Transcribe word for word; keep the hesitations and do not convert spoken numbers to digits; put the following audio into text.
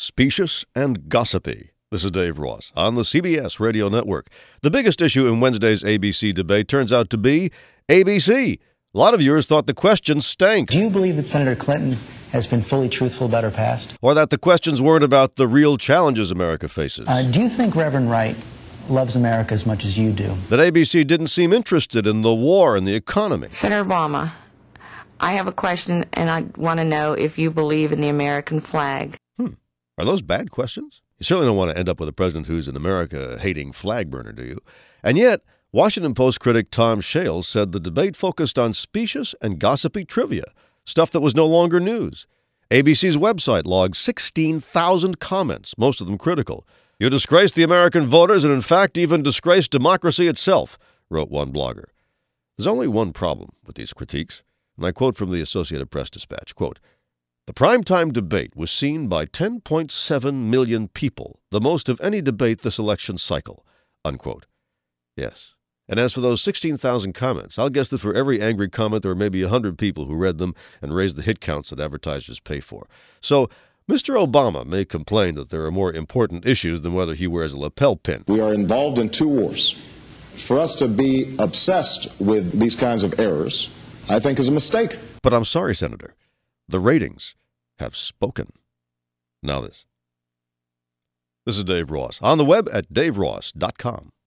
specious and gossipy. This is Dave Ross on the C B S Radio Network. The biggest issue in Wednesday's A B C debate turns out to be A B C. A lot of viewers thought the questions stank. Do you believe that Senator Clinton has been fully truthful about her past? Or that the questions weren't about the real challenges America faces. Uh, do you think Reverend Wright loves America as much as you do? That A B C didn't seem interested in the war and the economy. Senator Obama, I have a question, and I want to know if you believe in the American flag. Hmm. Are those bad questions? You certainly don't want to end up with a president who's an America-hating flag burner, do you? And yet, Washington Post critic Tom Shales said the debate focused on specious and gossipy trivia, stuff that was no longer news. A B C's website logged sixteen thousand comments, most of them critical. You disgraced the American voters and, in fact, even disgraced democracy itself, wrote one blogger. There's only one problem with these critiques, and I quote from the Associated Press Dispatch, quote, "The primetime debate was seen by ten point seven million people, the most of any debate this election cycle," unquote. Yes. And as for those sixteen thousand comments, I'll guess that for every angry comment, there were maybe one hundred people who read them and raised the hit counts that advertisers pay for. So, Mister Obama may complain that there are more important issues than whether he wears a lapel pin. We are involved in two wars. For us to be obsessed with these kinds of errors, I think, is a mistake. But I'm sorry, Senator. The ratings have spoken. Now this. This is Dave Ross. On the web at dave ross dot com.